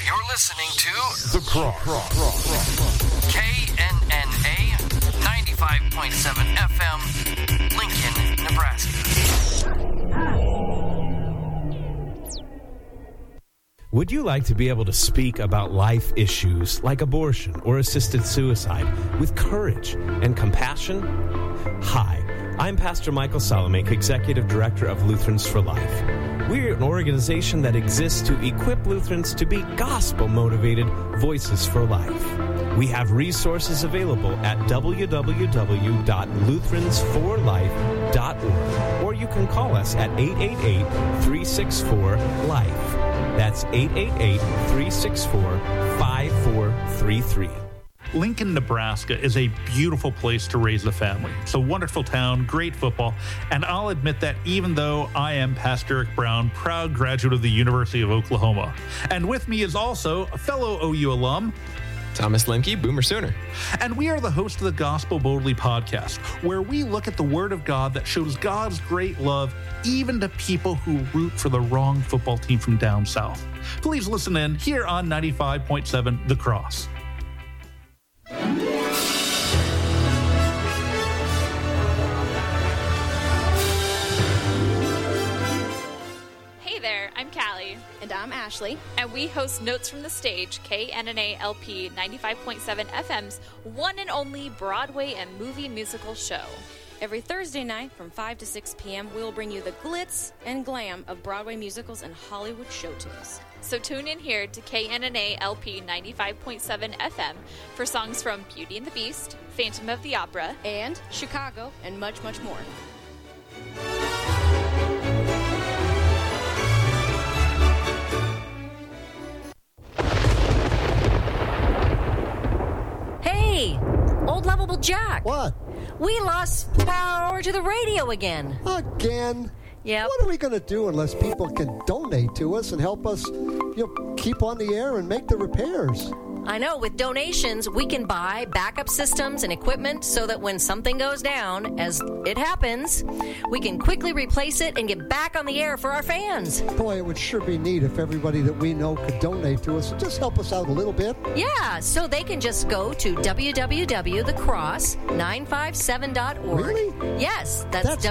You're listening to The Cross. KNNA 95.7 FM, Lincoln, Nebraska. Would you like to be able to speak about life issues like abortion or assisted suicide with courage and compassion? Hi, I'm Pastor Michael Salamanca, Executive Director of Lutherans for Life. We're an organization that exists to equip Lutherans to be gospel-motivated voices for life. We have resources available at www.lutheransforlife.org, or you can call us at 888-364-LIFE. That's 888-364-5433. Lincoln, Nebraska is a beautiful place to raise a family. It's a wonderful town, great football, and I'll admit that even though I am Pastor Eric Brown, proud graduate of the University of Oklahoma. And with me is also a fellow OU alum, Thomas Lemke, Boomer Sooner. And we are the host of the Gospel Boldly podcast, where we look at the Word of God that shows God's great love even to people who root for the wrong football team from down south. Please listen in here on 95.7 The Cross. Hey there, I'm Callie. And I'm Ashley. And we host Notes from the Stage, KNNA LP 95.7 FM's one and only Broadway and movie musical show. Every Thursday night from 5 to 6 p.m., we'll bring you the glitz and glam of Broadway musicals and Hollywood show tunes. So tune in here to KNNA LP 95.7 FM for songs from Beauty and the Beast, Phantom of the Opera, and Chicago, and much, much more. Hey, old lovable Jack. What? We lost power to the radio again. Again? Yep. What are we going to do unless people can donate to us and help us, keep on the air and make the repairs? I know, with donations, we can buy backup systems and equipment so that when something goes down, as it happens, we can quickly replace it and get back on the air for our fans. Boy, it would sure be neat if everybody that we know could donate to us and just help us out a little bit. Yeah, so they can just go to www.thecross957.org. Really? Yes, that's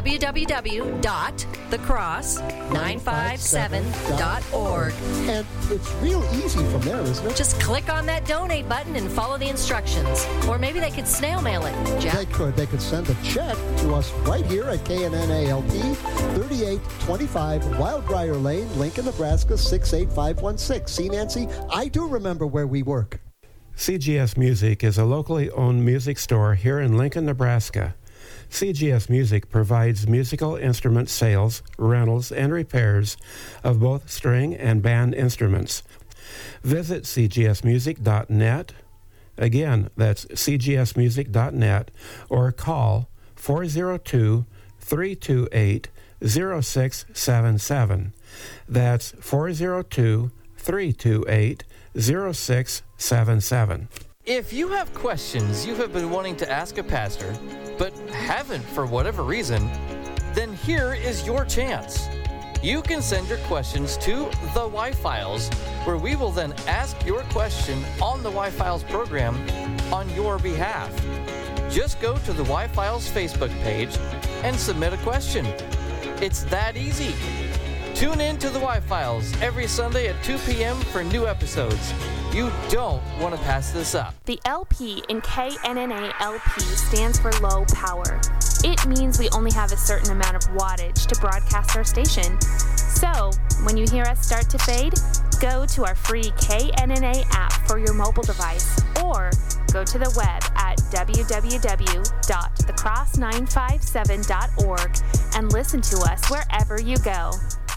www.thecross957.org. And it's real easy from there, isn't it? Just click on that donate button and follow the instructions. Or maybe they could snail mail it, Jack. They could. They could send a check to us right here at KNNALP, 3825 Wildbriar Lane, Lincoln, Nebraska, 68516. See, Nancy, I do remember where we work. CGS Music is a locally owned music store here in Lincoln, Nebraska. CGS Music provides musical instrument sales, rentals, and repairs of both string and band instruments. Visit cgsmusic.net. Again, that's cgsmusic.net, or call 402-328-0677. That's 402-328-0677. If you have questions you have been wanting to ask a pastor, but haven't for whatever reason, then here is your chance. You can send your questions to the Y-Files, where we will then ask your question on the Y-Files program on your behalf. Just go to the Y-Files Facebook page and submit a question. It's that easy. Tune in to the Y-Files every Sunday at 2 p.m. for new episodes. You don't want to pass this up. The LP in KNNA LP stands for low power. It means we only have a certain amount of wattage to broadcast our station. So, when you hear us start to fade, go to our free KNNA app for your mobile device, or go to the web at www.thecross957.org and listen to us wherever you go.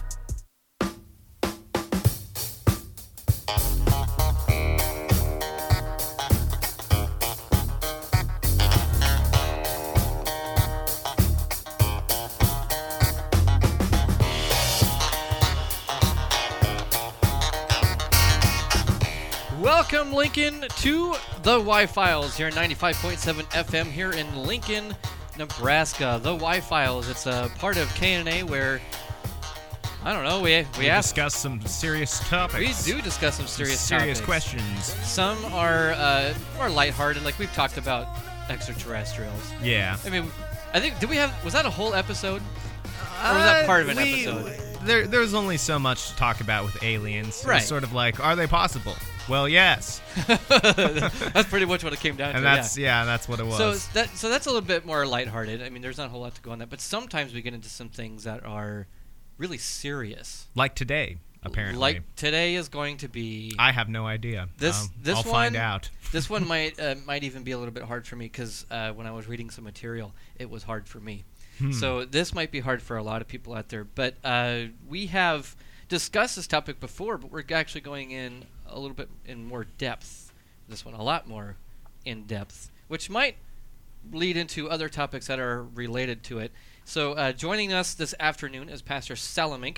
Welcome, Lincoln, to the Y-Files here at 95.7 FM here in Lincoln, Nebraska. The Y-Files, it's a part of KNA where I don't know. We discuss some serious topics. We do discuss some serious topics. Questions. Some are more lighthearted, like we've talked about extraterrestrials. Yeah. I mean, I think was that a whole episode? Or was that part of an episode? There's only so much to talk about with aliens. Right. It's sort of like, are they possible? Well, yes. That's pretty much what it came down to. And that's what it was. So that's a little bit more lighthearted. I mean, there's not a whole lot to go on that, but sometimes we get into some things that are really serious. Like today, apparently. Like today is going to be. I have no idea. I'll find out. This one might even be a little bit hard for me because when I was reading some material, it was hard for me. So this might be hard for a lot of people out there. But we have discussed this topic before, but we're actually going in a little bit in more depth. This one a lot more in depth, which might lead into other topics that are related to it. So joining us this afternoon is Pastor Salamink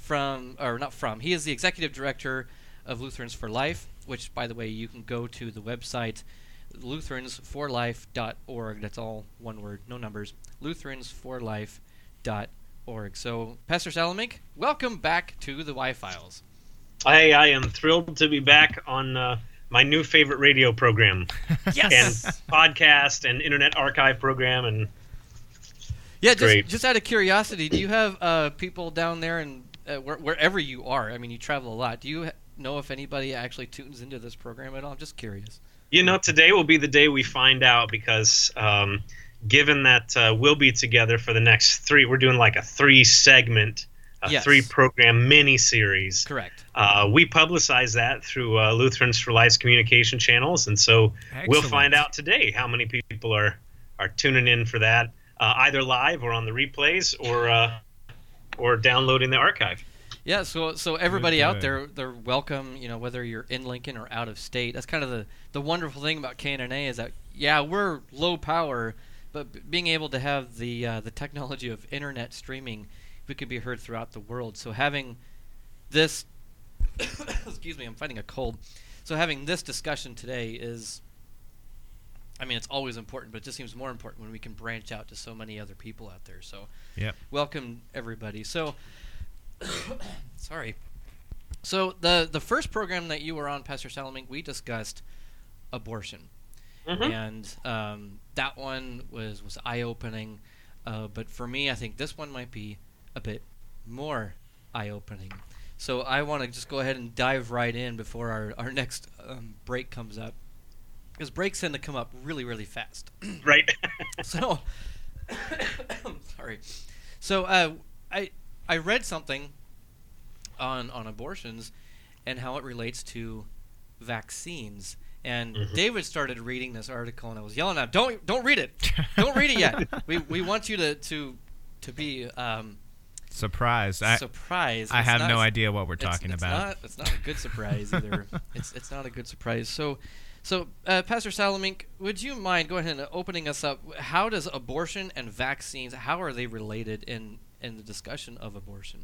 he is the executive director of Lutherans for Life, which, by the way, you can go to the website lutheransforlife.org. That's all one word, no numbers. lutheransforlife.org. So, Pastor Salamink, welcome back to the Y-Files. I am thrilled to be back on my new favorite radio program. Yes! And podcast and Internet Archive program. And yeah, just out of curiosity, do you have people down there and wherever you are? I mean, you travel a lot. Do you know if anybody actually tunes into this program at all? I'm just curious. Today will be the day we find out because given that we'll be together for the next 3, we're doing like a 3-segment, 3-program mini-series. Correct. We publicize that through Lutherans for Life's communication channels, and so we'll find out today how many people are tuning in for that, either live or on the replays or downloading the archive. Yeah, so everybody out there, they're welcome, whether you're in Lincoln or out of state. That's kind of the wonderful thing about KNNA is that, we're low power, but being able to have the technology of internet streaming, we can be heard throughout the world. So having this, excuse me, I'm fighting a cold. So having this discussion today is, it's always important, but it just seems more important when we can branch out to so many other people out there. So welcome, everybody. So... Sorry. So the first program that you were on, Pastor Salamink, we discussed abortion, and that one was eye-opening. But for me, I think this one might be a bit more eye-opening. So I want to just go ahead and dive right in before our next break comes up, because breaks tend to come up really, really fast. Right. So, sorry. So I read something on abortions and how it relates to vaccines. And David started reading this article, and I was yelling at him, "Don't read it! Don't read it yet! We want you to be surprised. Surprised. I have no idea what we're talking about. It's not a good surprise either. It's not a good surprise. So Pastor Salamink, would you mind going ahead and opening us up? How does abortion and vaccines, how are they related in the discussion of abortion?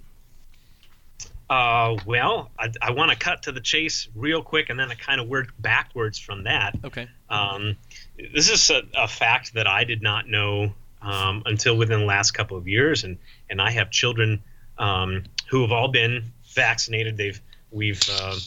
Well, I want to cut to the chase real quick, and then I kind of work backwards from that. Okay. This is a fact that I did not know until within the last couple of years, and I have children who have all been vaccinated. We've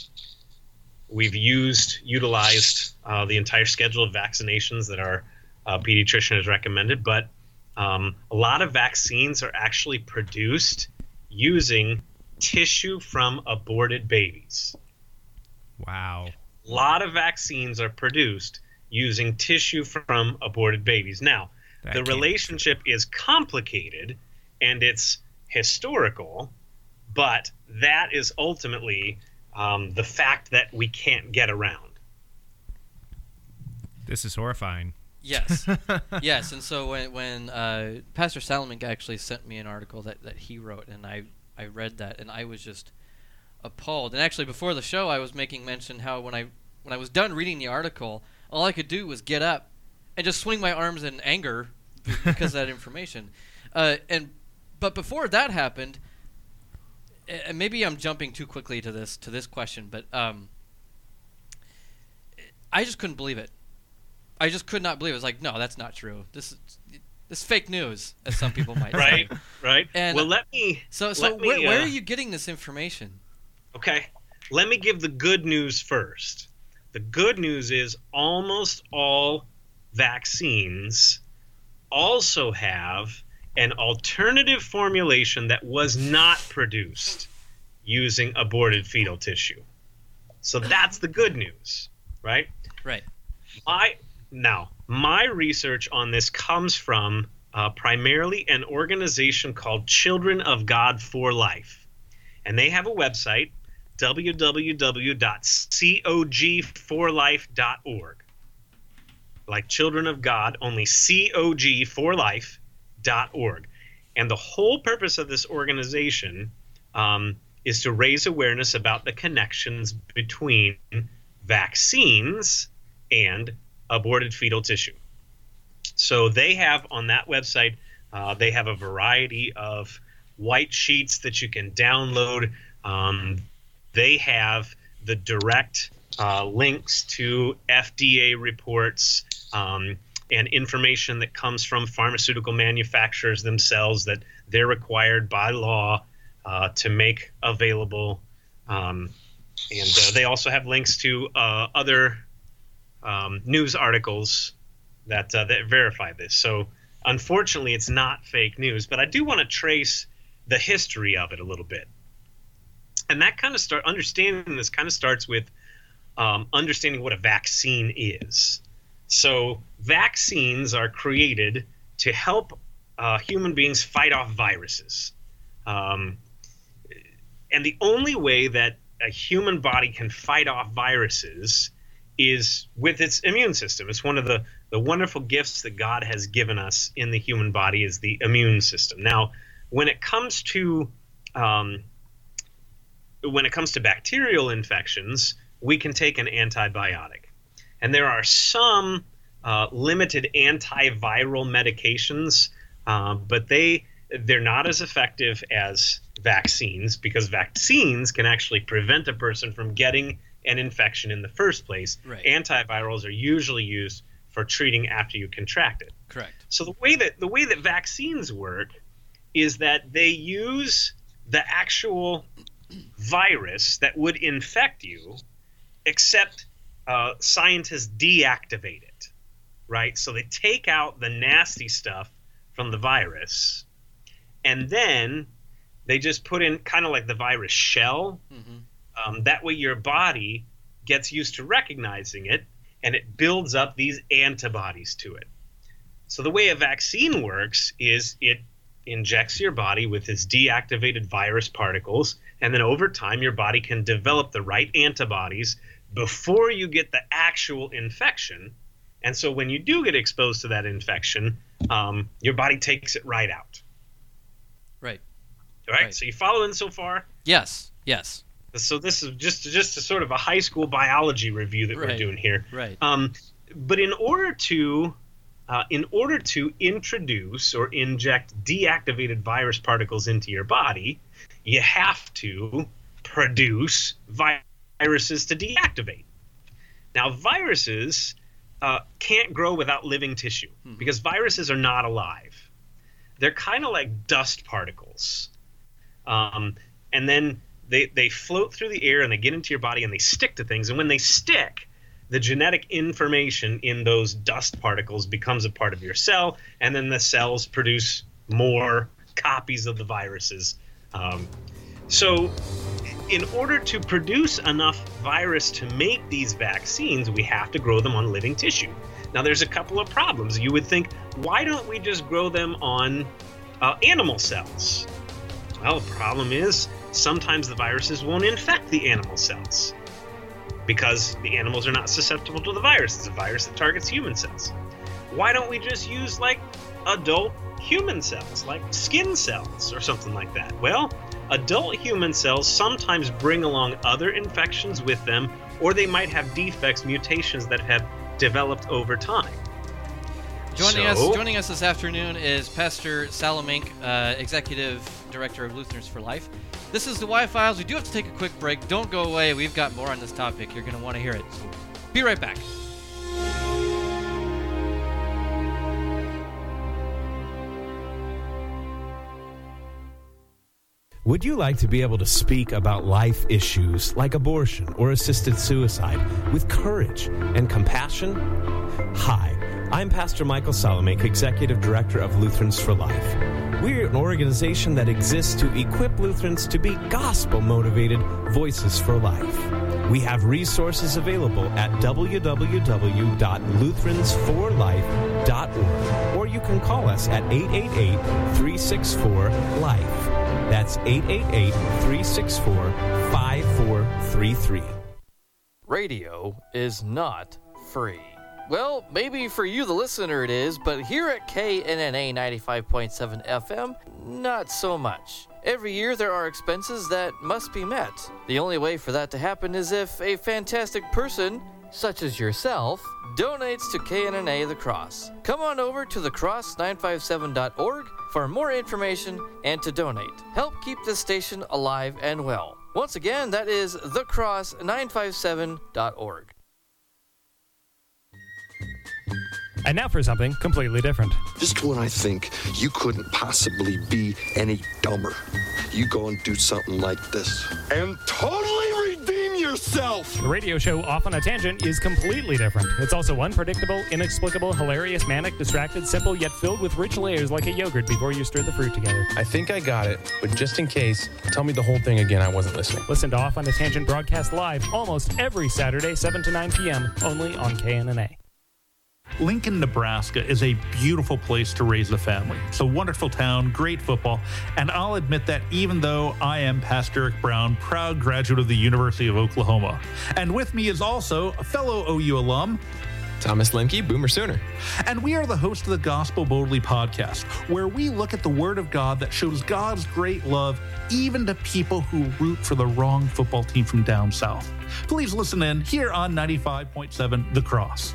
utilized the entire schedule of vaccinations that our pediatrician has recommended, but a lot of vaccines are actually produced using tissue from aborted babies. Wow. A lot of vaccines are produced using tissue from aborted babies. Now, the relationship is complicated and it's historical, but that is ultimately the fact that we can't get around. This is horrifying. Yes. Yes. And so when Pastor Salamink actually sent me an article that he wrote, and I read that, and I was just appalled. And actually, before the show, I was making mention how when I was done reading the article, all I could do was get up and just swing my arms in anger because of that information. But before that happened, and maybe I'm jumping too quickly to this question, but I just couldn't believe it. I just could not believe it. I was like, no, that's not true. This fake news, as some people might say. Right. And well, let me. Where are you getting this information? Okay, let me give the good news first. The good news is almost all vaccines also have an alternative formulation that was not produced using aborted fetal tissue. So that's the good news, right? Right. My research on this comes from primarily an organization called Children of God for Life. And they have a website, www.cogforlife.org. Like Children of God, only cogforlife.org. And the whole purpose of this organization is to raise awareness about the connections between vaccines and aborted fetal tissue. So they have on that website, they have a variety of white sheets that you can download. They have the direct links to FDA reports and information that comes from pharmaceutical manufacturers themselves that they're required by law to make available. And they also have links to other news articles that verify this. So unfortunately, it's not fake news, but I do want to trace the history of it a little bit. And that kind of understanding this kind of starts with understanding what a vaccine is. So vaccines are created to help human beings fight off viruses. And the only way that a human body can fight off viruses is with its immune system. It's one of the wonderful gifts that God has given us in the human body is the immune system. Now, when it comes to bacterial infections, we can take an antibiotic. And there are some limited antiviral medications, but they're not as effective as vaccines because vaccines can actually prevent a person from getting an infection in the first place. Right. Antivirals are usually used for treating after you contract it. Correct. So the way that vaccines work is that they use the actual virus that would infect you, except scientists deactivate it, right? So they take out the nasty stuff from the virus, and then they just put in kind of like the virus shell. Mm-hmm. That way your body gets used to recognizing it, and it builds up these antibodies to it. So the way a vaccine works is it injects your body with this deactivated virus particles, and then over time your body can develop the right antibodies before you get the actual infection. And so when you do get exposed to that infection, your body takes it right out. Right. All right. So you following so far? Yes. So this is just a sort of a high school biology review that we're doing here. Right. But in order to introduce or inject deactivated virus particles into your body, you have to produce viruses to deactivate. Now, viruses can't grow without living tissue because viruses are not alive. They're kind of like dust particles. And then they float through the air and they get into your body and they stick to things. And when they stick, the genetic information in those dust particles becomes a part of your cell, and then the cells produce more copies of the viruses. So in order to produce enough virus to make these vaccines, we have to grow them on living tissue. Now, there's a couple of problems. You would think, why don't we just grow them on animal cells? Well, the problem is sometimes the viruses won't infect the animal cells because the animals are not susceptible to the virus. It's a virus that targets human cells. Why don't we just use like adult human cells, like skin cells or something like that? Well, adult human cells sometimes bring along other infections with them, or they might have defects, mutations that have developed over time. Joining us this afternoon is Pastor Salamanque, Executive Director of Lutherans for Life. This is the Y-Files. We do have to take a quick break. Don't go away. We've got more on this topic. You're going to want to hear it. So be right back. Would you like to be able to speak about life issues like abortion or assisted suicide with courage and compassion? Hi, I'm Pastor Michael Salamek, Executive Director of Lutherans for Life. We're an organization that exists to equip Lutherans to be gospel-motivated voices for life. We have resources available at www.lutheransforlife.org, or you can call us at 888-364-LIFE. That's 888-364-5433. Radio is not free. Well, maybe for you, the listener, it is, but here at KNNA 95.7 FM, not so much. Every year there are expenses that must be met. The only way for that to happen is if a fantastic person, such as yourself, donates to KNNA The Cross. Come on over to thecross957.org for more information and to donate. Help keep this station alive and well. Once again, that is thecross957.org. And now for something completely different. Just when I think you couldn't possibly be any dumber, you go and do something like this and totally redeem yourself. The radio show Off on a Tangent is completely different. It's also unpredictable, inexplicable, hilarious, manic, distracted, simple, yet filled with rich layers like a yogurt before you stir the fruit together. I think I got it, but just in case, tell me the whole thing again. I wasn't listening. Listen to Off on a Tangent broadcast live almost every Saturday, 7 to 9 p.m., only on KNNA. Lincoln, Nebraska is a beautiful place to raise a family. It's a wonderful town, great football, and I'll admit that even though I am Pastor Eric Brown, proud graduate of the University of Oklahoma. And with me is also a fellow OU alum, Thomas Lemke, Boomer Sooner. And we are the host of the Gospel Boldly podcast, where we look at the Word of God that shows God's great love even to people who root for the wrong football team from down south. Please listen in here on 95.7 The Cross.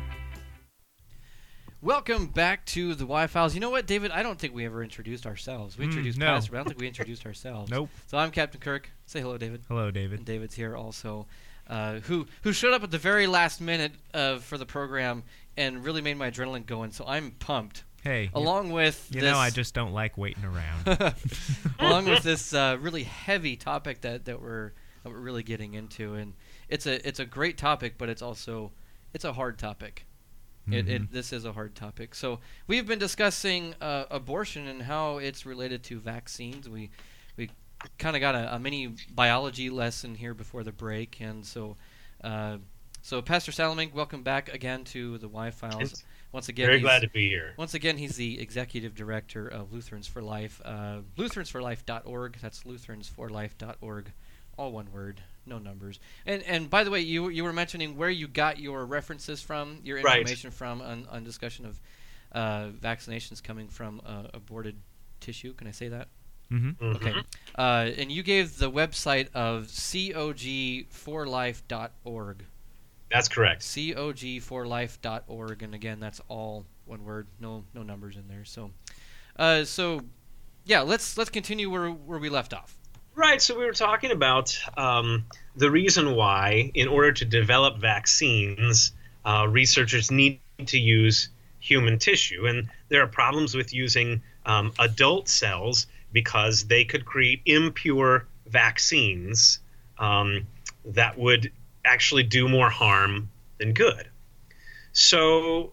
Welcome back to the Y-Files. You know what, David? I don't think we ever introduced ourselves. We introduced Pastor, but I don't think we introduced ourselves. Nope. So I'm Captain Kirk. Say hello, David. Hello, David. And David's here also, who showed up at the very last minute for the program and really made my adrenaline going. So I'm pumped. Hey, along with you know, I just don't like waiting around. Along with this really heavy topic that we're really getting into, and it's a great topic, but it's a hard topic. This is a hard topic. So we've been discussing abortion and how it's related to vaccines. We kind of got a mini biology lesson here before the break, and so Pastor Salamek, welcome back again to the Y-Files. Once again, very glad to be here. Once again, he's the executive director of Lutherans for Life, lutheransforlife.org. That's lutheransforlife.org, all one word. No numbers. And by the way, you were mentioning where you got your references from, your information from on discussion of vaccinations coming from aborted tissue. Can I say that? Mm-hmm. Okay. And you gave the website of cog4life.org. That's correct. cog4life.org, and again, that's all one word. No numbers in there. So yeah, let's continue where we left off. Right, so we were talking about the reason why, in order to develop vaccines, researchers need to use human tissue. And there are problems with using adult cells because they could create impure vaccines that would actually do more harm than good. So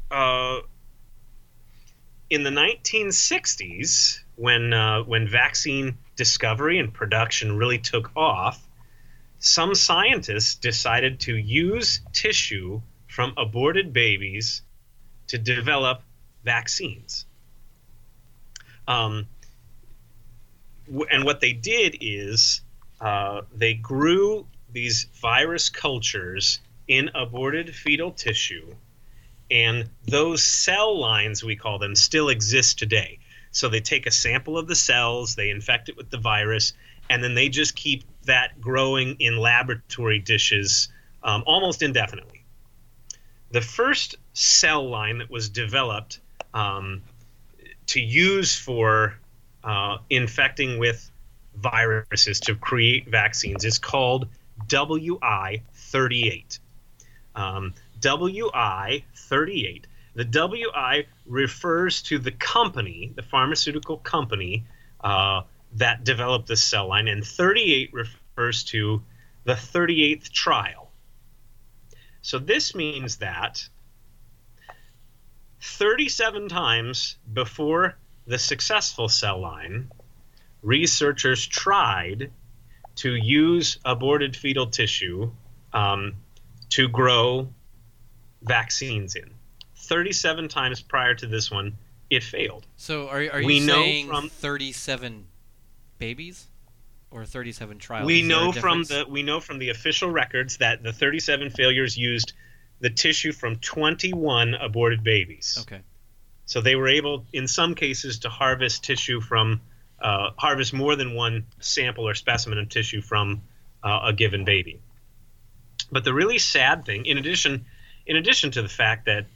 in the 1960s, when vaccine discovery and production really took off, some scientists decided to use tissue from aborted babies to develop vaccines. And what they did is they grew these virus cultures in aborted fetal tissue, and those cell lines, we call them, still exist today. So they take a sample of the cells, they infect it with the virus, and then they just keep that growing in laboratory dishes almost indefinitely. The first cell line that was developed to use for infecting with viruses to create vaccines is called WI-38. WI-38. The WI refers to the company, the pharmaceutical company, that developed this cell line, and 38 refers to the 38th trial. So this means that 37 times before the successful cell line, researchers tried to use aborted fetal tissue to grow vaccines in. 37 times prior to this one, it failed. So are you saying 37 babies or 37 trials? We know from the official records that the 37 failures used the tissue from 21 aborted babies. Okay. So they were able, in some cases, to harvest tissue from harvest more than one sample or specimen of tissue from a given baby. But the really sad thing, in addition to the fact that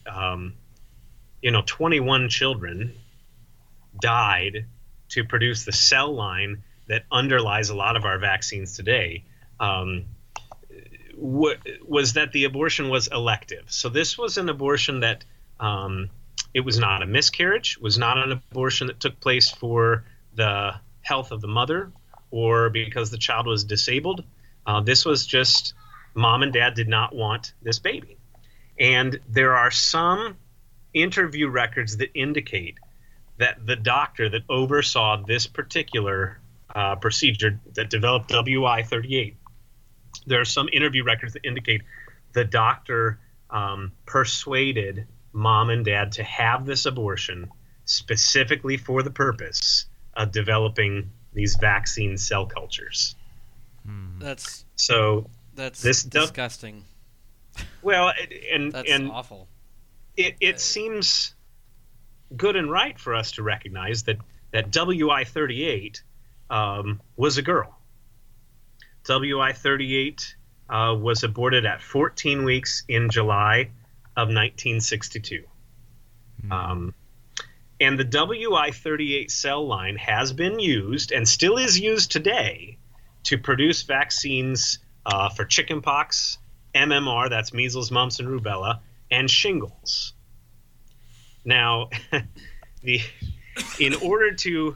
21 children died to produce the cell line that underlies a lot of our vaccines today, was that the abortion was elective. So this was an abortion that it was not a miscarriage, was not an abortion that took place for the health of the mother or because the child was disabled. This was just mom and dad did not want this baby. And there are some interview records that indicate that the doctor that oversaw this particular procedure that developed WI-38, there are some interview records that indicate the doctor persuaded mom and dad to have this abortion specifically for the purpose of developing these vaccine cell cultures. That's disgusting. Well, that's awful. It seems good and right for us to recognize that WI-38 was a girl. WI-38 was aborted at 14 weeks in July of 1962. And the WI-38 cell line has been used and still is used today to produce vaccines for chickenpox, MMR, that's measles, mumps, and rubella, and shingles. Now, in order to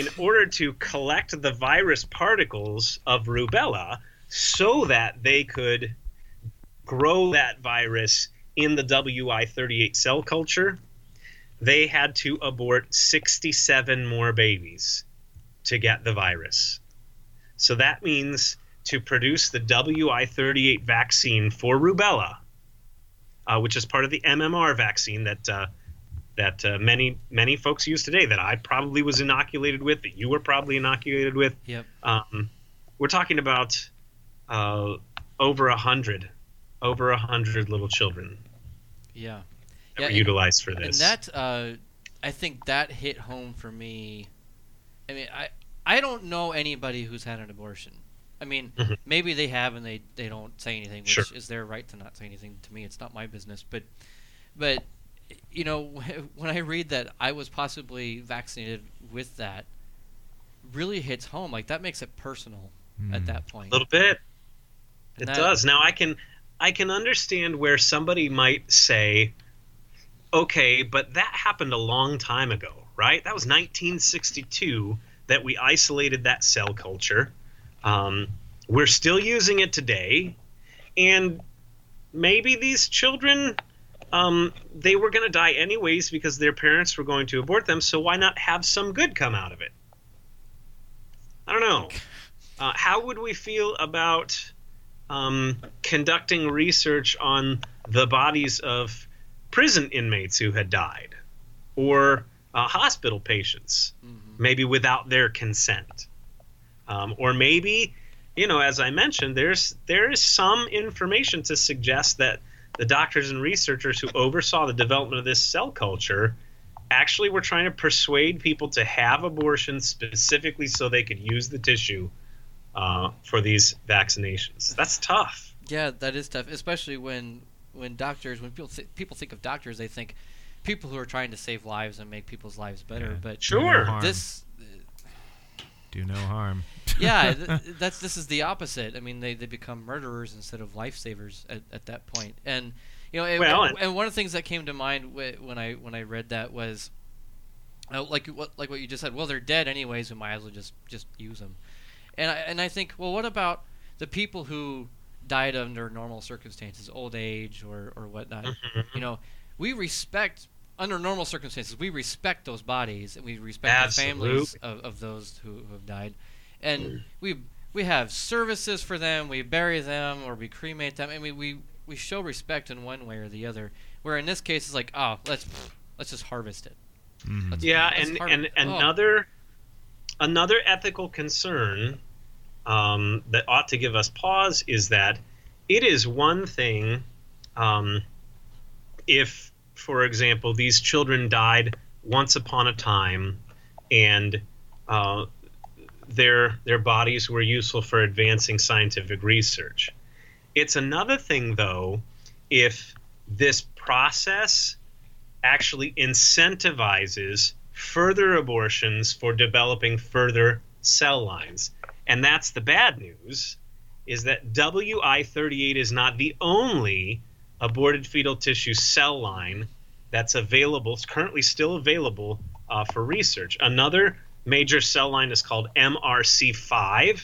collect the virus particles of rubella so that they could grow that virus in the WI-38 cell culture, they had to abort 67 more babies to get the virus. So that means to produce the WI-38 vaccine for rubella, which is part of the MMR vaccine that many folks use today, that I probably was inoculated with, that you were probably inoculated with. Yep. We're talking about over 100 little children. Yeah. That were utilized for this. And that, I think that hit home for me. I mean, I don't know anybody who's had an abortion. I mean, maybe they have and they don't say anything, which is their right to not say anything. To me, it's not my business. But you know, when I read that I was possibly vaccinated with that, really hits home. Like, that makes it personal at that point. A little bit. It does. Now, I can understand where somebody might say, okay, but that happened a long time ago, right? That was 1962 that we isolated that cell culture. We're still using it today, and maybe these children, they were going to die anyways because their parents were going to abort them, so why not have some good come out of it? I don't know. How would we feel about conducting research on the bodies of prison inmates who had died, or hospital patients, maybe without their consent? Or maybe, as I mentioned, there is some information to suggest that the doctors and researchers who oversaw the development of this cell culture actually were trying to persuade people to have abortions specifically so they could use the tissue for these vaccinations. That's tough. Yeah, that is tough, especially when doctors, when people think of doctors, they think people who are trying to save lives and make people's lives better. Yeah. But sure, do no harm. Yeah, this is the opposite. I mean, they become murderers instead of lifesavers at that point. And and one of the things that came to mind when I read that was, like what you just said. Well, they're dead anyways. We might as well just use them. And I think, well, what about the people who died under normal circumstances, old age or whatnot? We respect, under normal circumstances, we respect those bodies, and we respect the families of those who have died, and we have services for them. We bury them or we cremate them. I mean, we show respect in one way or the other. Where in this case, it's like, oh, let's just harvest it. And another ethical concern that ought to give us pause is that it is one thing if, for example, these children died once upon a time and their bodies were useful for advancing scientific research. It's another thing, though, if this process actually incentivizes further abortions for developing further cell lines. And that's the bad news, is that WI-38 is not the only aborted fetal tissue cell line that's available, it's currently still available for research. Another major cell line is called MRC5.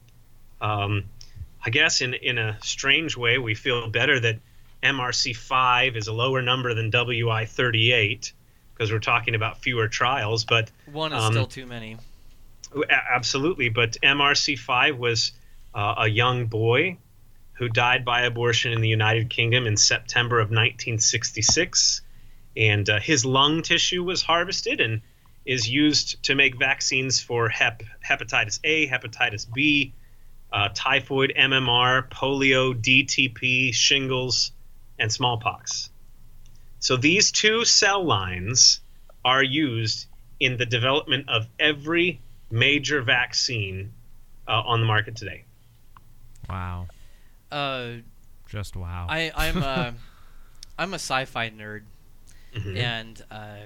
I guess in a strange way, we feel better that MRC5 is a lower number than WI-38 because we're talking about fewer trials. But one is still too many. Absolutely. But MRC5 was a young boy who died by abortion in the United Kingdom in September of 1966. And his lung tissue was harvested and is used to make vaccines for hepatitis A, hepatitis B, typhoid, MMR, polio, DTP, shingles, and smallpox. So these two cell lines are used in the development of every major vaccine on the market today. Wow. Just wow. I'm a sci-fi nerd, and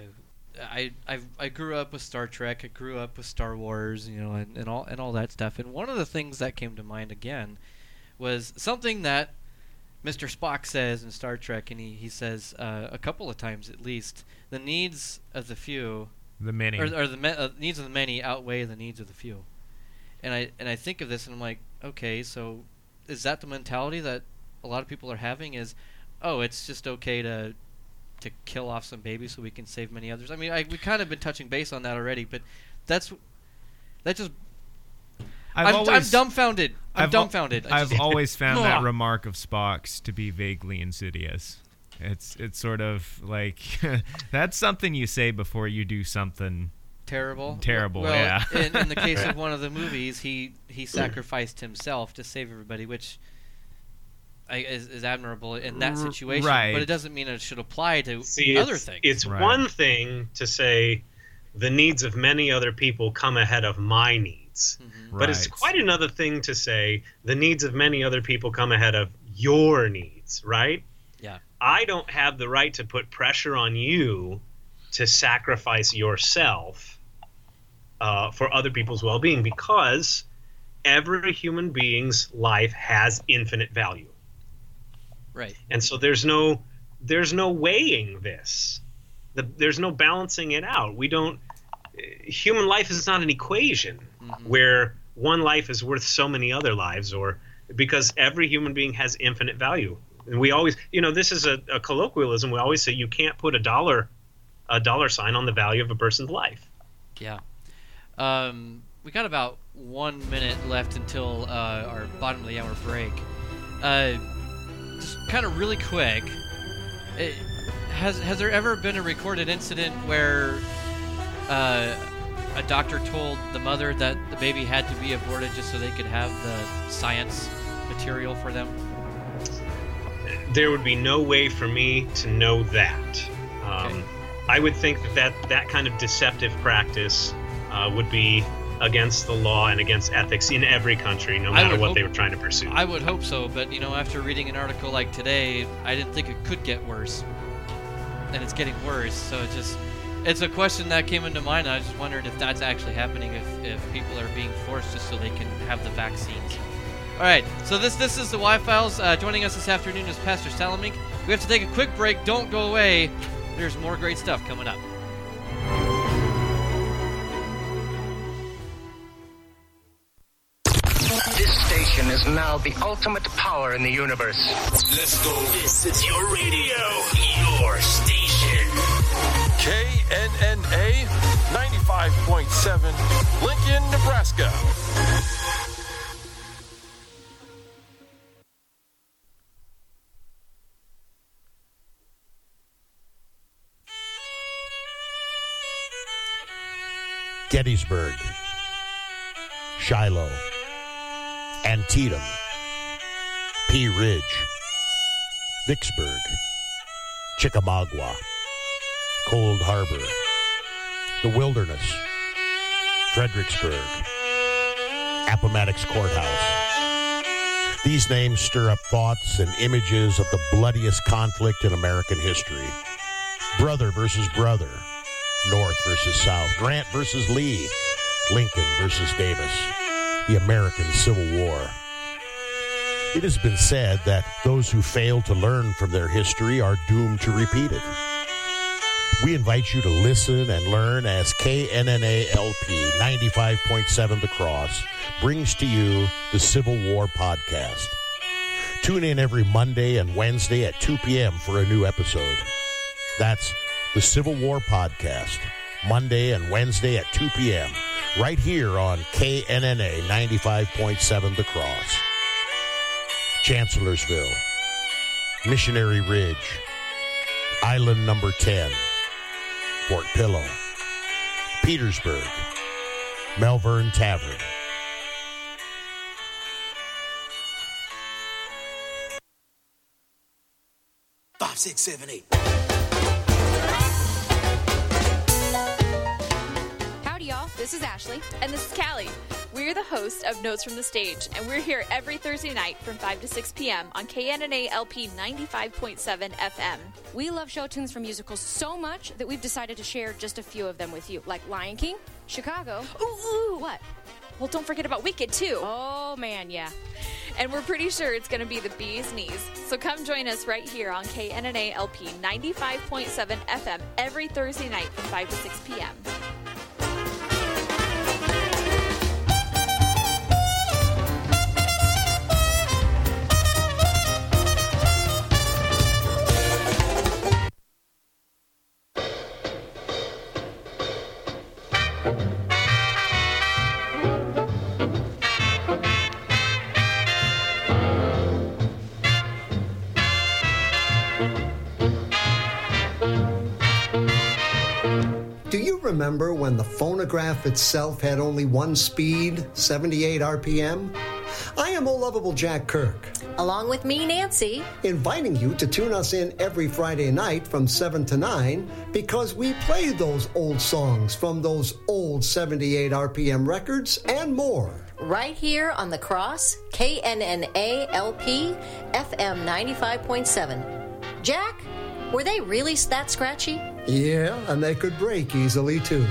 I grew up with Star Trek. I grew up with Star Wars, and all that stuff. And one of the things that came to mind again was something that Mr. Spock says in Star Trek, and he says a couple of times at least, the needs of the few, the many, or the needs of the many outweigh the needs of the few. And I think of this, and I'm like, okay, so is that the mentality that a lot of people are having? Is, oh, it's just okay to kill off some babies so we can save many others? I mean, we kind of been touching base on that already, but that just. I'm dumbfounded. I'm dumbfounded. I've always found that remark of Spock's to be vaguely insidious. It's sort of like that's something you say before you do something terrible. Well, yeah. in the case of one of the movies, he sacrificed himself to save everybody, which is admirable in that situation. Right. But it doesn't mean it should apply to other things. It's one thing to say the needs of many other people come ahead of my needs. But it's quite another thing to say the needs of many other people come ahead of your needs, right? Yeah. I don't have the right to put pressure on you to sacrifice yourself for other people's well-being, because every human being's life has infinite value. Right. And so there's no weighing this. There's no balancing it out. Human life is not an equation where one life is worth so many other lives, or because every human being has infinite value. And we always, this is a colloquialism. We always say you can't put a dollar sign on the value of a person's life. Yeah. We got about 1 minute left until our bottom of the hour break. Just kind of really quick, has there ever been a recorded incident where a doctor told the mother that the baby had to be aborted just so they could have the science material for them? There would be no way for me to know that. I would think that kind of deceptive practice would be against the law and against ethics in every country, no matter what they were trying to pursue. I would hope so, but after reading an article like today, I didn't think it could get worse, and it's getting worse. So it's a question that came into mind. I just wondered if that's actually happening, if people are being forced just so they can have the vaccines. All right, so this is the Y-Files. Joining us this afternoon is Pastor Salamink. We have to take a quick break. Don't go away. There's more great stuff coming up. This station is now the ultimate power in the universe. Let's go. This is your radio, your station. KNNA 95.7, Lincoln, Nebraska. Gettysburg, Shiloh, Antietam, Pea Ridge, Vicksburg, Chickamauga, Cold Harbor, the Wilderness, Fredericksburg, Appomattox Courthouse. These names stir up thoughts and images of the bloodiest conflict in American history. Brother versus brother, North versus South, Grant versus Lee, Lincoln versus Davis, the American Civil War. It has been said that those who fail to learn from their history are doomed to repeat it. We invite you to listen and learn as KNNA-LP 95.7 The Cross brings to you the Civil War Podcast. Tune in every Monday and Wednesday at 2 p.m. for a new episode. That's the Civil War Podcast, Monday and Wednesday at 2 p.m., right here on KNNA 95.7 The Cross. Chancellorsville, Missionary Ridge, Island Number 10, Fort Pillow, Petersburg, Malvern Tavern. Five, 6, 7, 8. Howdy, y'all. This is Ashley. And this is Callie. We're the hosts of Notes from the Stage, and we're here every Thursday night from 5 to 6 p.m. on KNNA LP 95.7 FM. We love show tunes from musicals so much that we've decided to share just a few of them with you, like Lion King, Chicago. Ooh. What? Well, don't forget about Wicked, too. Oh, man, yeah. And we're pretty sure it's going to be the bee's knees. So come join us right here on KNNA LP 95.7 FM every Thursday night from 5 to 6 p.m. Remember when the phonograph itself had only one speed, 78 RPM? I am O-Lovable Jack Kirk. Along with me, Nancy. Inviting you to tune us in every Friday night from 7 to 9 because we play those old songs from those old 78 RPM records and more. Right here on The Cross, KNNA LP, FM 95.7. Jack, were they really that scratchy? Yeah, and they could break easily, too.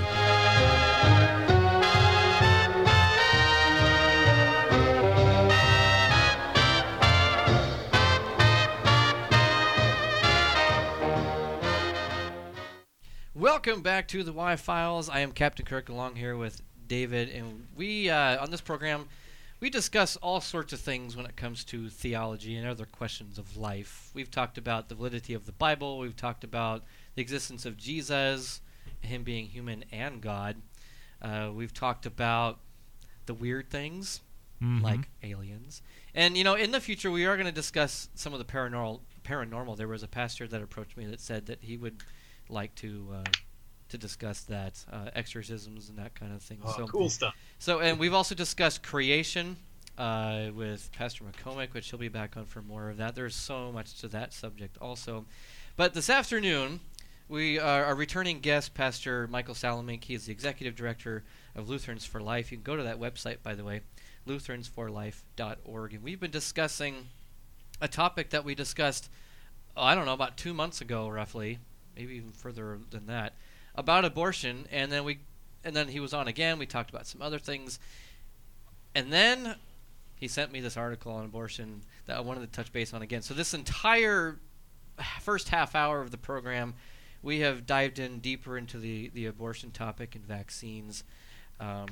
Welcome back to the Y-Files. I am Captain Kirk, along here with David, and we, on this program, we discuss all sorts of things when it comes to theology and other questions of life. We've talked about the validity of the Bible. We've talked about the existence of Jesus, him being human and God. We've talked about the weird things, like aliens. And, you know, in the future, we are going to discuss some of the paranormal. There was a pastor that approached me that said that he would like to discuss that, exorcisms and that kind of thing. Oh, cool stuff. So, and we've also discussed creation with Pastor McCormick, which he'll be back on for more of that. There's so much to that subject also. But this afternoon, we are our returning guest, Pastor Michael Salamink. He is the executive director of Lutherans for Life. You can go to that website, by the way, lutheransforlife.org. And we've been discussing a topic that we discussed, about 2 months ago, roughly, maybe even further than that, about abortion. And then he was on again. We talked about some other things. And then he sent me this article on abortion that I wanted to touch base on again. So this entire first half hour of the program, we have dived in deeper into the abortion topic and vaccines.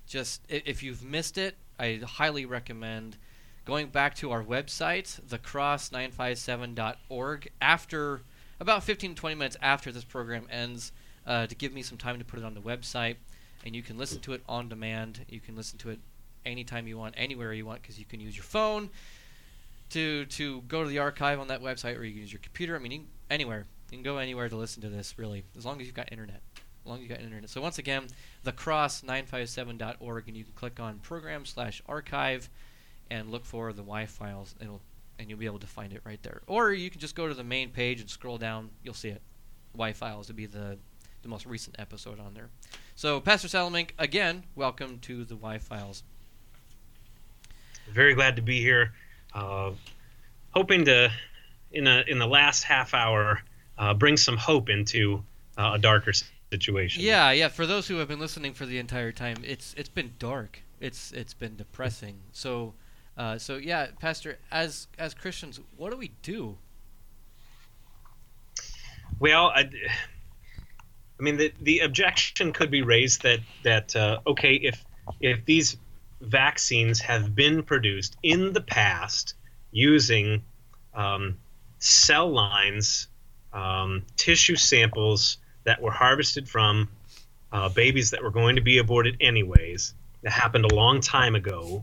just if you've missed it, I highly recommend going back to our website, thecross957.org, after about 15 to 20 minutes after this program ends, to give me some time to put it on the website, and you can listen to it on demand. You can listen to it anytime you want, anywhere you want, because you can use your phone to go to the archive on that website, or you can use your computer. I mean, anywhere. You can go anywhere to listen to this, really, as long as you've got internet. So once again, thecross957.org, and you can click on program/archive and look for the Y files, and you'll be able to find it right there. Or you can just go to the main page and scroll down. You'll see it. Y files would be the most recent episode on there. So, Pastor Salamink, again, welcome to the Y files. Very glad to be here. Hoping to, in the last half hour, bring some hope into a darker situation. Yeah. For those who have been listening for the entire time, it's been dark. It's been depressing. So yeah, Pastor, as Christians, what do we do? Well, I mean, the objection could be raised that okay, if these vaccines have been produced in the past using cell lines, tissue samples that were harvested from babies that were going to be aborted anyways, that happened a long time ago,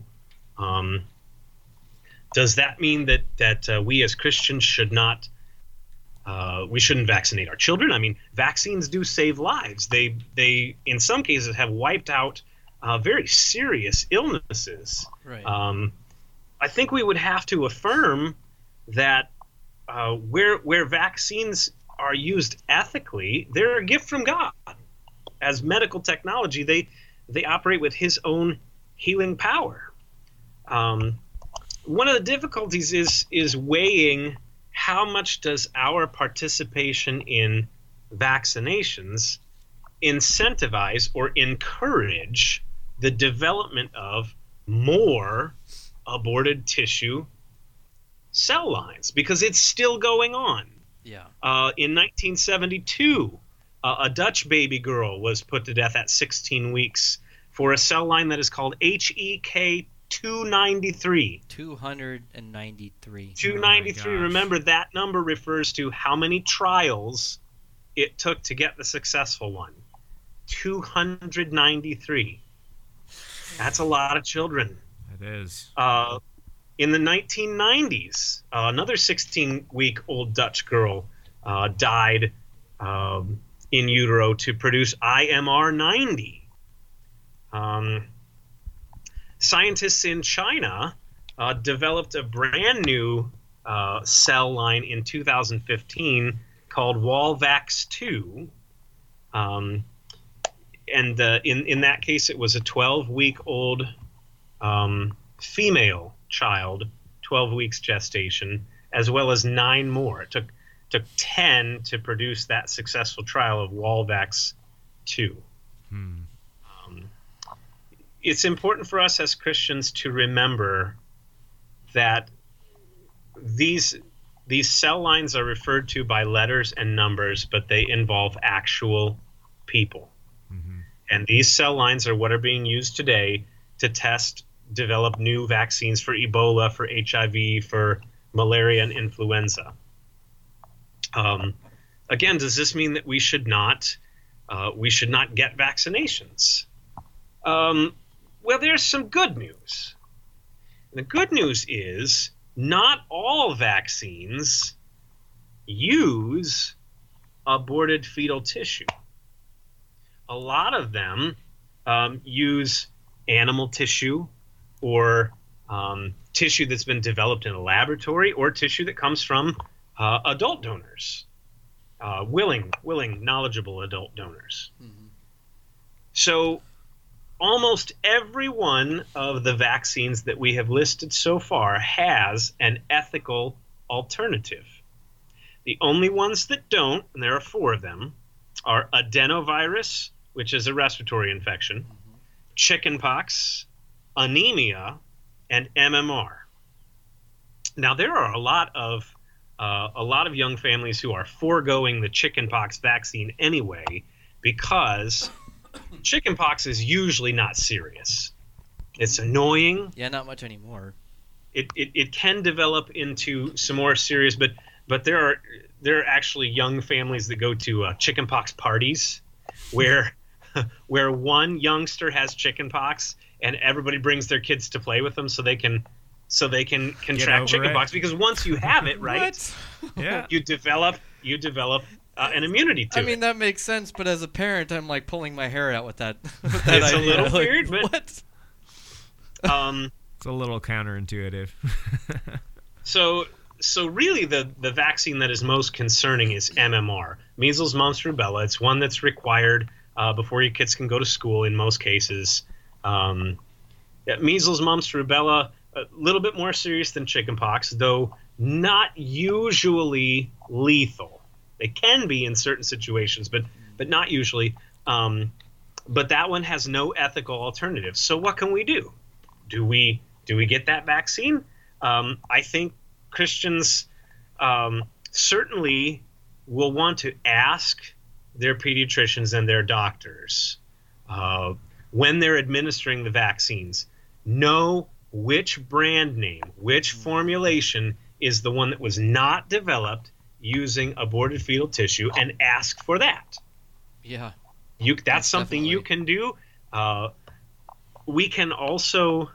does that mean that we as Christians should not we shouldn't vaccinate our children? I mean, vaccines do save lives. They in some cases have wiped out very serious illnesses. Right. I think we would have to affirm that where vaccines are used ethically, they're a gift from God. As medical technology, they operate with His own healing power. One of the difficulties is weighing how much does our participation in vaccinations incentivize or encourage the development of more aborted tissue cell lines, because it's still going on. Yeah. In 1972, a Dutch baby girl was put to death at 16 weeks for a cell line that is called HEK 293. 293. 293. Remember, that number refers to how many trials it took to get the successful one. 293. That's a lot of children. It is. In the 1990s, another 16-week-old Dutch girl died in utero to produce IMR 90. Scientists in China developed a brand new cell line in 2015 called Walvax-2. And in that case, it was a 12-week-old female child, 12 weeks gestation, as well as 9 more. It took 10 to produce that successful trial of Walvax-2. It's important for us as Christians to remember that these cell lines are referred to by letters and numbers, but they involve actual people. And these cell lines are what are being used today to develop new vaccines for Ebola, for HIV, for malaria and influenza. Again, does this mean that we should not get vaccinations? Well, there's some good news. The good news is not all vaccines use aborted fetal tissue. A lot of them use animal tissue or tissue that's been developed in a laboratory, or tissue that comes from adult donors, willing, knowledgeable adult donors. So almost every one of the vaccines that we have listed so far has an ethical alternative. The only ones that don't, and there are 4 of them, are adenovirus, which is a respiratory infection, chickenpox, anemia, and MMR. Now, there are a lot of young families who are foregoing the chickenpox vaccine anyway, because chickenpox is usually not serious. It's annoying. Yeah, not much anymore. It can develop into some more serious, but there are actually young families that go to chickenpox parties where one youngster has chickenpox and everybody brings their kids to play with them so they can contract chickenpox, because once you have it, right? Yeah. You develop an immunity to it. I mean, that makes sense, but as a parent, I'm like pulling my hair out with that. It's idea. a little like, weird, but what? It's a little counterintuitive. So really, the vaccine that is most concerning is MMR, measles, mumps, rubella. It's one that's required before your kids can go to school in most cases. Measles, mumps, rubella, a little bit more serious than chickenpox, though not usually lethal. They can be in certain situations, but not usually. But that one has no ethical alternative. So what can we do? Do we get that vaccine? I think Christians certainly will want to ask their pediatricians and their doctors when they're administering the vaccines, know which brand name, which formulation is the one that was not developed using aborted fetal tissue, and ask for that. Yeah. That's something definitely you can do. We can also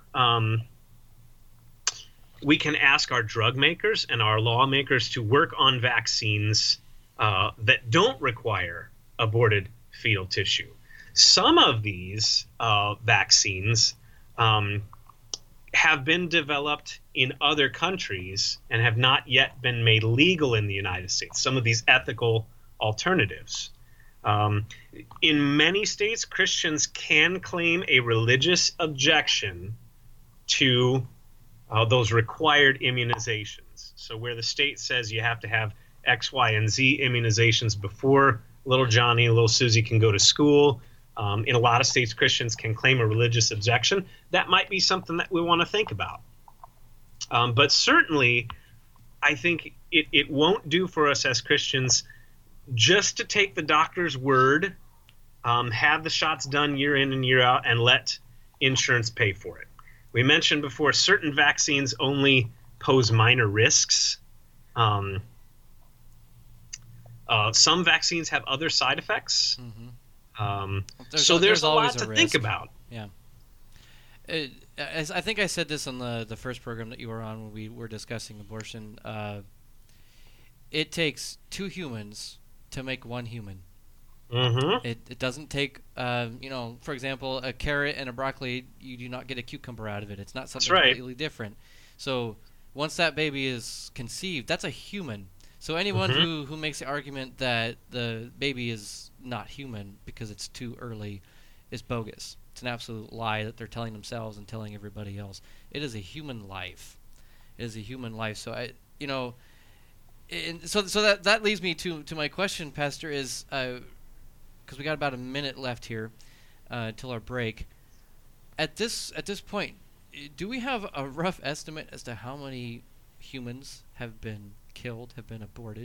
we can ask our drug makers and our lawmakers to work on vaccines that don't require aborted fetal tissue. Some of these vaccines have been developed in other countries and have not yet been made legal in the United States. Some of these ethical alternatives. In many states, Christians can claim a religious objection to those required immunizations. So where the state says you have to have X, Y, and Z immunizations before little Johnny and little Susie can go to school, in a lot of states, Christians can claim a religious objection. That might be something that we want to think about. But certainly, I think it won't do for us as Christians just to take the doctor's word, have the shots done year in and year out, and let insurance pay for it. We mentioned before, certain vaccines only pose minor risks. Some vaccines have other side effects. Mm-hmm. So there's a lot to think about. Yeah. As I think I said this on the first program that you were on when we were discussing abortion. It takes two humans to make one human. Mm-hmm. It doesn't take, for example, a carrot and a broccoli. You do not get a cucumber out of it. It's not something completely different. So once that baby is conceived, that's a human. So anyone who makes the argument that the baby is not human because it's too early is bogus. It's an absolute lie that they're telling themselves and telling everybody else. It is a human life. It is a human life. So so that leads me to my question, Pastor, is because we got about a minute left here till our break. At this point, do we have a rough estimate as to how many humans have been killed, have been aborted?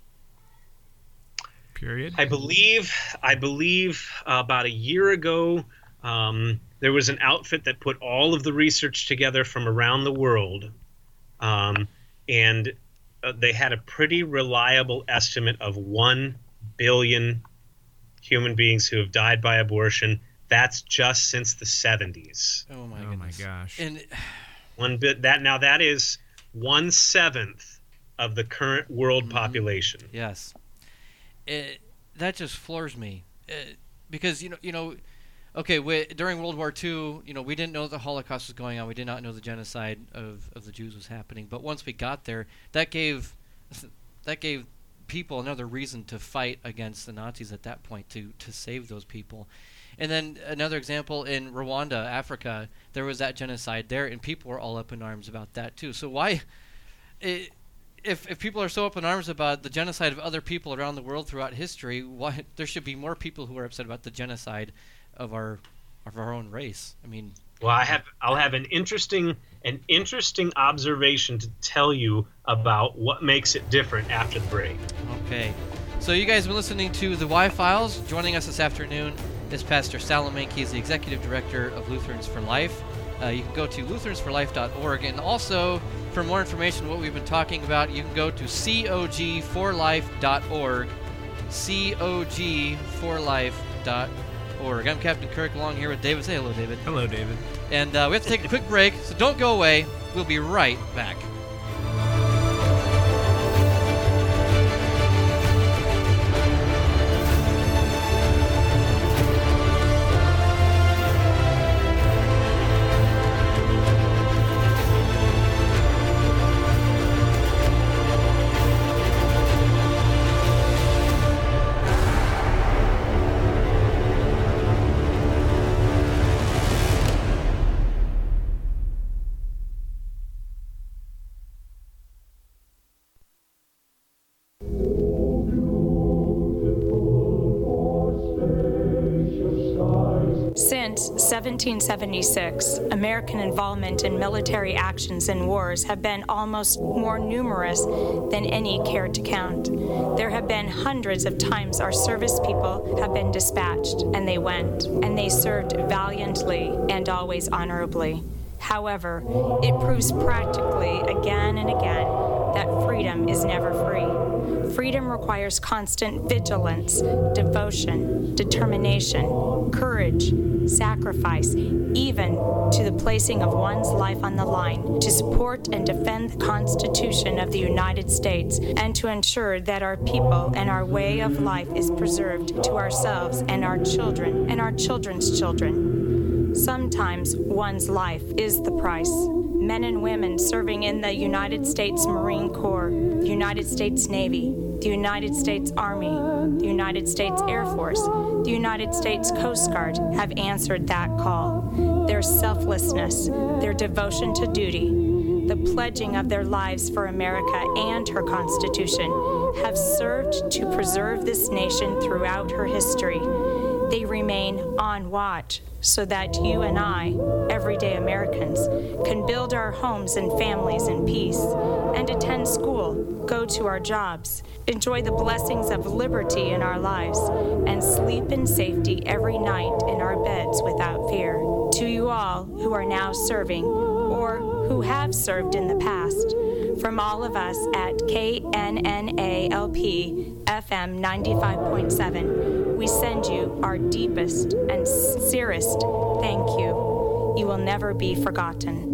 Period. I believe about a year ago, there was an outfit that put all of the research together from around the world, and they had a pretty reliable estimate of 1 billion human beings who have died by abortion. That's just since the 70s. Oh my gosh! And that is 1/7 of the current world population. Yes, that just floors me because okay, during World War II, we didn't know the Holocaust was going on. We did not know the genocide of the Jews was happening. But once we got there, that gave people another reason to fight against the Nazis at that point, to save those people. And then another example, in Rwanda, Africa, there was that genocide there, and people were all up in arms about that too. So why, if people are so up in arms about the genocide of other people around the world throughout history, why there should be more people who are upset about the genocide of our own race? I mean, well, I'll have an interesting observation to tell you about what makes it different after the break. Okay. So you guys have been listening to the Y-Files. Joining us this afternoon, is Pastor Salamanque. He's the executive director of Lutherans for Life. You can go to lutheransforlife.org, and also for more information on what we've been talking about, you can go to cog4life.org. cog4life.org. I'm Captain Kirk, along here with David. Say hello, David. Hello, David. And we have to take a quick break, so don't go away. We'll be right back. Since 1776, American involvement in military actions and wars have been almost more numerous than any cared to count. There have been hundreds of times our service people have been dispatched, and they went, and they served valiantly and always honorably. However, it proves practically again and again that freedom is never free. Freedom requires constant vigilance, devotion, determination, courage, sacrifice, even to the placing of one's life on the line to support and defend the Constitution of the United States and to ensure that our people and our way of life is preserved to ourselves and our children and our children's children. Sometimes one's life is the price. Men and women serving in the United States Marine Corps, the United States Navy, the United States Army, the United States Air Force, the United States Coast Guard have answered that call. Their selflessness, their devotion to duty, the pledging of their lives for America and her Constitution have served to preserve this nation throughout her history. They remain on watch so that you and I, everyday Americans, can build our homes and families in peace and attend school, go to our jobs, enjoy the blessings of liberty in our lives, and sleep in safety every night in our beds without fear. To you all who are now serving or who have served in the past, from all of us at KNNALP FM 95.7, we send you our deepest and sincerest thank you. You will never be forgotten.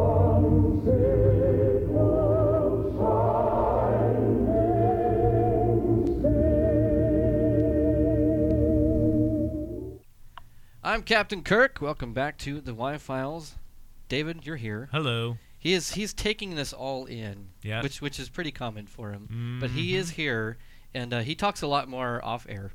I'm Captain Kirk. Welcome back to the Y-Files. David, you're here. Hello. He's taking this all in, yeah, which is pretty common for him. But he is here, and he talks a lot more off air.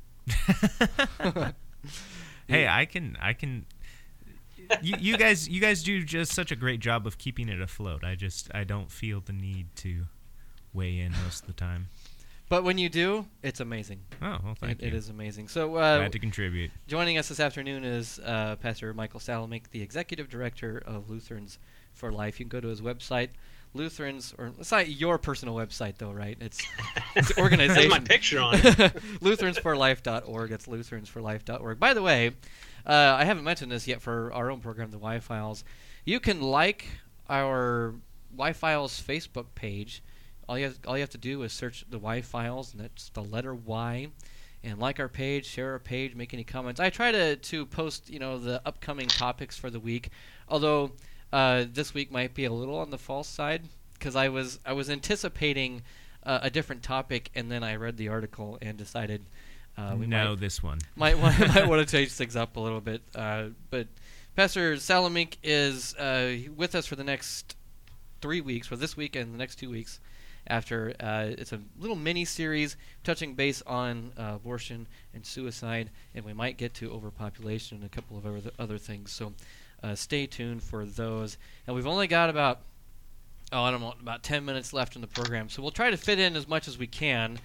Hey, I can. You guys do just such a great job of keeping it afloat. I don't feel the need to weigh in most of the time. But when you do, it's amazing. Oh, well, thank you. It is amazing. So glad to contribute. Joining us this afternoon is Pastor Michael Salamanque, the executive director of Lutherans for Life. You can go to his website, Lutherans, or it's not your personal website though, right? It's organization. There's my picture on it. lutheransforlife.org. It's lutheransforlife.org. By the way, I haven't mentioned this yet for our own program, the Y-Files. You can like our Y-Files Facebook page. All you have to do is search the Y-Files, and that's the letter Y, and like our page, share our page, make any comments. I try to post the upcoming topics for the week, although this week might be a little on the false side because I was anticipating a different topic, and then I read the article and decided this one might want to change things up a little bit. But Pastor Salamanque is with us for the next 3 weeks, for this week and the next 2 weeks. After it's a little mini series touching base on abortion and suicide, and we might get to overpopulation and a couple of other things. So stay tuned for those. And we've only got about 10 minutes left in the program, so we'll try to fit in as much as we can.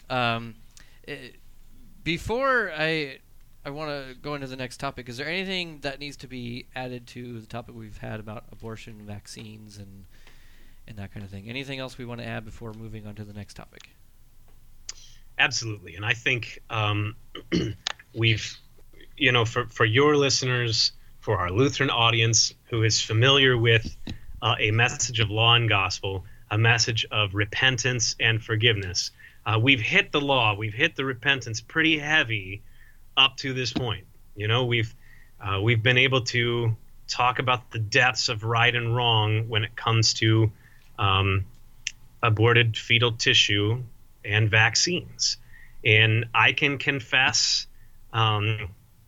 Before I want to go into the next topic, is there anything that needs to be added to the topic we've had about abortion, vaccines, and that kind of thing? Anything else we want to add before moving on to the next topic? Absolutely. And I think we've, for your listeners, for our Lutheran audience who is familiar with a message of law and gospel, a message of repentance and forgiveness, we've hit the law, we've hit the repentance pretty heavy up to this point. We've been able to talk about the depths of right and wrong when it comes to aborted fetal tissue and vaccines. And I can confess, I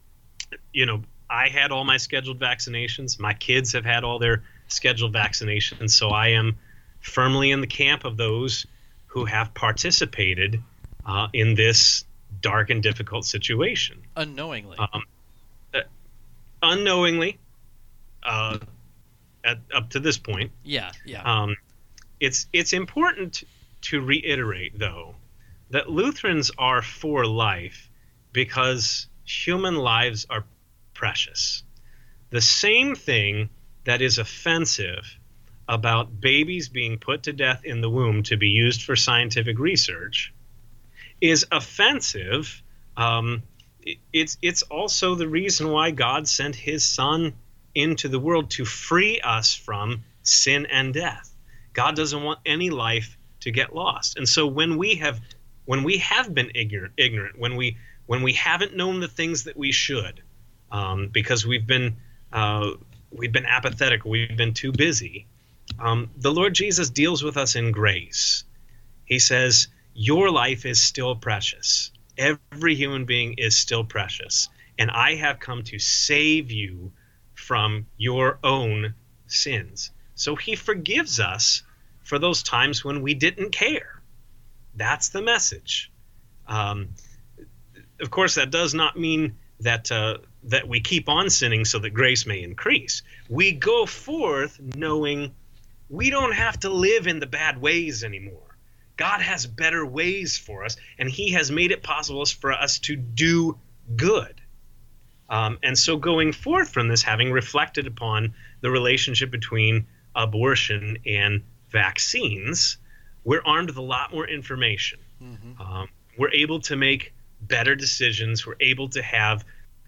had all my scheduled vaccinations. My kids have had all their scheduled vaccinations. So I am firmly in the camp of those who have participated in this dark and difficult situation. Unknowingly. Unknowingly, up to this point. Yeah. It's important to reiterate, though, that Lutherans are for life because human lives are precious. The same thing that is offensive about babies being put to death in the womb to be used for scientific research is offensive. It's also the reason why God sent his son into the world to free us from sin and death. God doesn't want any life to get lost. And so when we have been ignorant, when we haven't known the things that we should, because we've been apathetic, we've been too busy, the Lord Jesus deals with us in grace. He says, your life is still precious. Every human being is still precious. And I have come to save you from your own sins. So he forgives us for those times when we didn't care. That's the message. Of course, that does not mean that we keep on sinning so that grace may increase. We go forth knowing we don't have to live in the bad ways anymore. God has better ways for us, and he has made it possible for us to do good. And so going forth from this, having reflected upon the relationship between abortion and vaccines, we're armed with a lot more information. Mm-hmm. We're able to make better decisions. We're able to have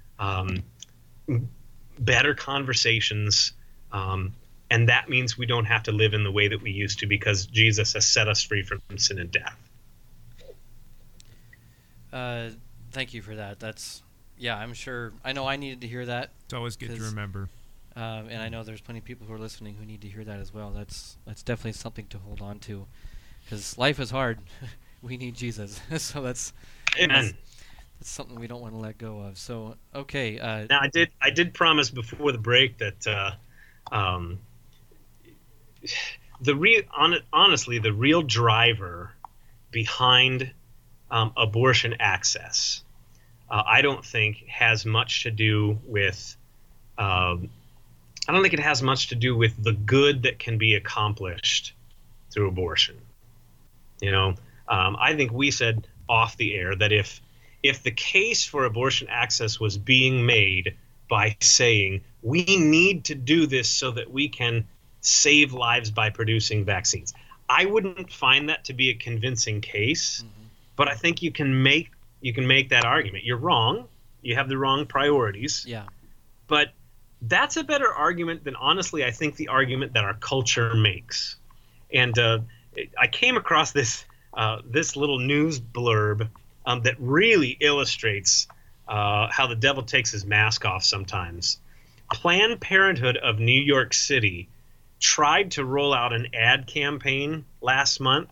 better conversations. And that means we don't have to live in the way that we used to because Jesus has set us free from sin and death. Thank you for that. I'm sure. I know I needed to hear that. It's always good to remember. And I know there's plenty of people who are listening who need to hear that as well. That's definitely something to hold on to, because life is hard. We need Jesus, so that's something we don't want to let go of. So okay. Now I did promise before the break that honestly the real driver behind abortion access, I don't think has much to do with. I don't think it has much to do with the good that can be accomplished through abortion. I think we said off the air that if the case for abortion access was being made by saying we need to do this so that we can save lives by producing vaccines, I wouldn't find that to be a convincing case. Mm-hmm. But I think you can make that argument. You're wrong. You have the wrong priorities. Yeah. But that's a better argument than, honestly, I think the argument that our culture makes. And I came across this little news blurb that really illustrates how the devil takes his mask off sometimes. Planned Parenthood of New York City tried to roll out an ad campaign last month.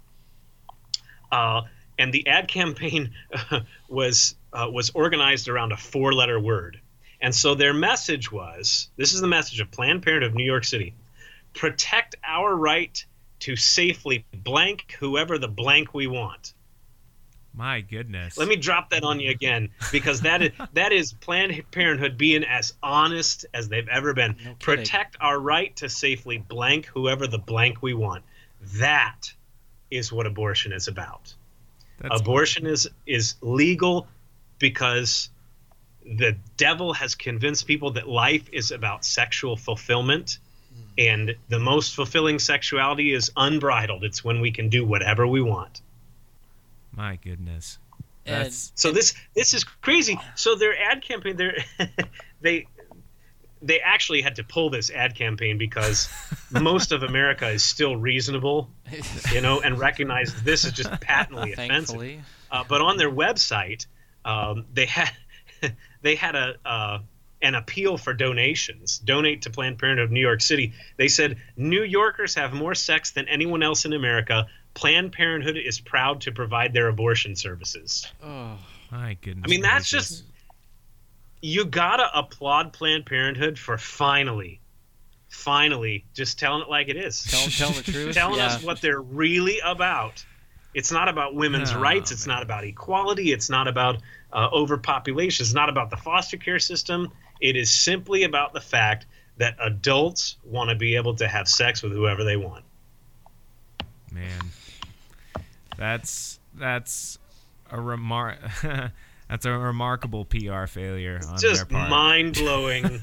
And the ad campaign was organized around a 4-letter word. And so their message was, this is the message of Planned Parenthood of New York City: protect our right to safely blank whoever the blank we want. My goodness. Let me drop that on you again, because that is Planned Parenthood being as honest as they've ever been. No protect our right to safely blank whoever the blank we want. That is what abortion is about. Abortion is legal because the devil has convinced people that life is about sexual fulfillment, and the most fulfilling sexuality is unbridled. It's when we can do whatever we want. My goodness. So this is crazy. So their ad campaign, they actually had to pull this ad campaign because most of America is still reasonable, and recognizes this is just patently offensive. But on their website, they had an appeal for donations. Donate to Planned Parenthood of New York City. They said, New Yorkers have more sex than anyone else in America. Planned Parenthood is proud to provide their abortion services. Oh, my goodness. I mean, that's just... You gotta applaud Planned Parenthood for finally just telling it like it is. Telling the truth. Telling us what they're really about. It's not about women's rights. It's not about equality. It's not about overpopulation. It's not about the foster care system. It is simply about the fact that adults want to be able to have sex with whoever they want. Man, that's a remark. That's a remarkable PR failure on their part. Just mind-blowing,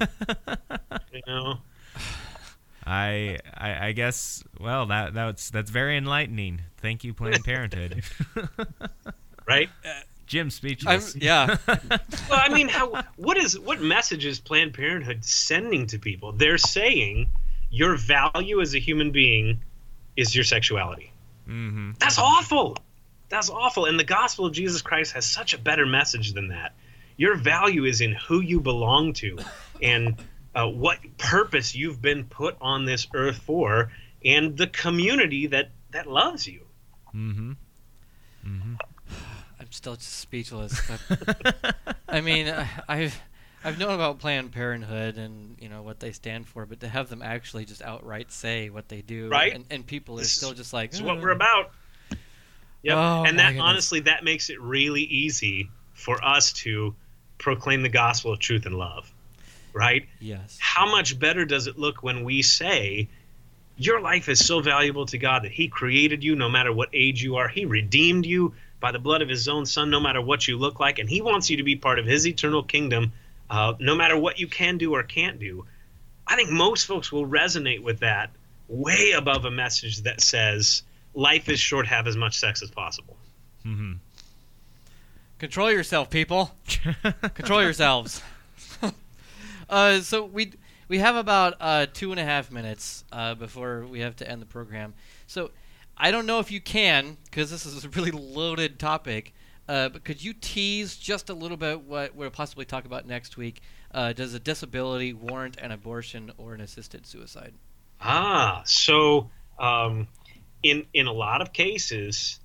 I guess. Well, that's very enlightening. Thank you, Planned Parenthood. Right? Jim, speechless. Yeah. Well, I mean, what message is Planned Parenthood sending to people? They're saying your value as a human being is your sexuality. Mm-hmm. That's awful. That's awful. And the gospel of Jesus Christ has such a better message than that. Your value is in who you belong to and what purpose you've been put on this earth for and the community that loves you. Mm-hmm. Mm-hmm. I'm still just speechless. But, I mean, I've known about Planned Parenthood and what they stand for, but to have them actually just outright say what they do, right? And people are still just like, "This is what we're about." Yep. Oh, and that honestly, that makes it really easy for us to proclaim the gospel of truth and love, right? Yes. How much better does it look when we say, your life is so valuable to God that He created you no matter what age you are. He redeemed you by the blood of His own Son no matter what you look like, and He wants you to be part of His eternal kingdom no matter what you can do or can't do. I think most folks will resonate with that way above a message that says, life is short, have as much sex as possible. Mm-hmm. Control yourself, people. Control yourselves. So we have about 2.5 minutes before we have to end the program. So I don't know if you can, because this is a really loaded topic, but could you tease just a little bit what we'll possibly talk about next week? Does a disability warrant an abortion or an assisted suicide? So... In a lot of cases,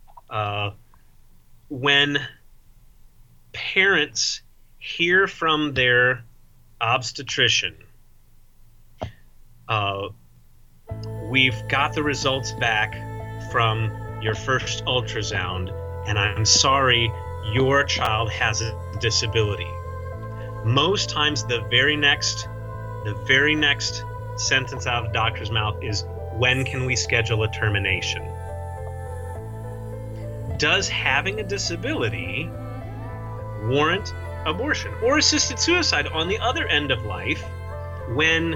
when parents hear from their obstetrician, we've got the results back from your first ultrasound, and I'm sorry, your child has a disability. Most times the very next sentence out of the doctor's mouth is, when can we schedule a termination? Does having a disability warrant abortion or assisted suicide on the other end of life when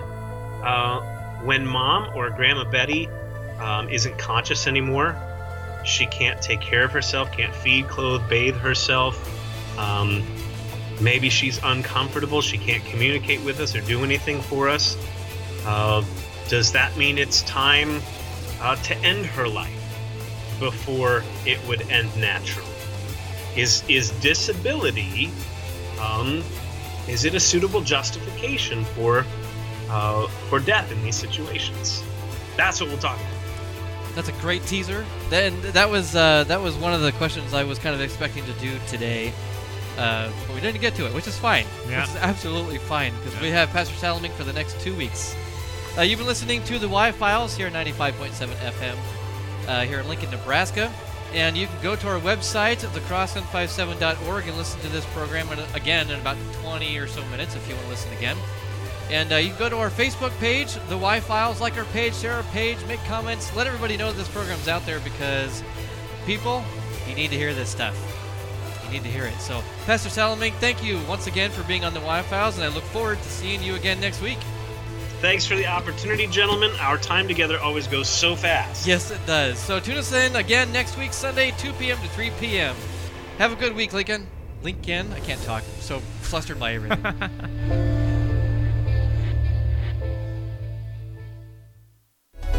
mom or Grandma Betty isn't conscious anymore? She can't take care of herself, can't feed, clothe, bathe herself. Maybe she's uncomfortable. She can't communicate with us or do anything for us. Does that mean it's time to end her life before it would end naturally? Is disability, is it a suitable justification for death in these situations? That's what we'll talk about. That's a great teaser. Then that was one of the questions I was kind of expecting to do today, but we didn't get to it, which is fine. Yeah. Which is absolutely fine because we have Pastor Salamink for the next 2 weeks. You've been listening to the Y-Files here at 95.7 FM here in Lincoln, Nebraska. And you can go to our website, thecross757.org, and listen to this program again in about 20 or so minutes if you want to listen again. And you can go to our Facebook page, the Y-Files, like our page, share our page, make comments, let everybody know this program's out there because, people, you need to hear this stuff. You need to hear it. So, Pastor Salamink, thank you once again for being on the Y-Files, and I look forward to seeing you again next week. Thanks for the opportunity, gentlemen. Our time together always goes so fast. Yes, it does. So tune us in again next week, Sunday, 2 p.m. to 3 p.m. Have a good week, Lincoln. Lincoln, I can't talk. I'm so flustered by everything.